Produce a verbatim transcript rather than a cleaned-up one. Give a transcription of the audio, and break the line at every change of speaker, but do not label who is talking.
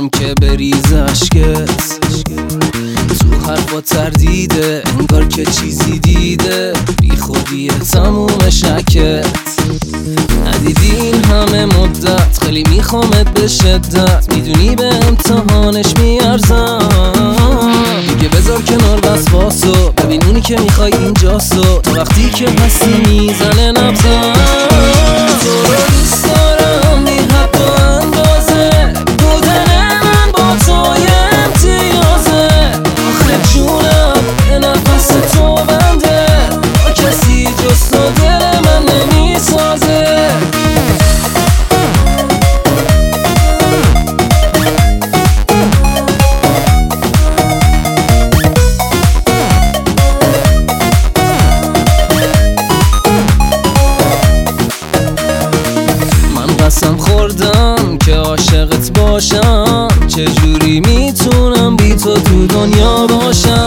خوردم که بریز اشکت تو حرفا تردیده، انگار که چیزی دیده بی خودیه تموم شکت. ندیدی این همه مدت، خیلی میخوامت به شدت، میدونی به امتحانش میارزم. دیگه بذار کنار وسواسو، ببین اونی که میخوای اینجاستو، تا وقتی که هستی میزنه نبزم. تو رو دوست دارم بی حد و اندازه، بودن من با توی امتیازه. آخه جونم به نفس تو بنده، با کسی جز تو دل من نمیسازه. قسم خوردم که عاشقت باشم، چجوری میتونم بی تو تو دنیا باشم.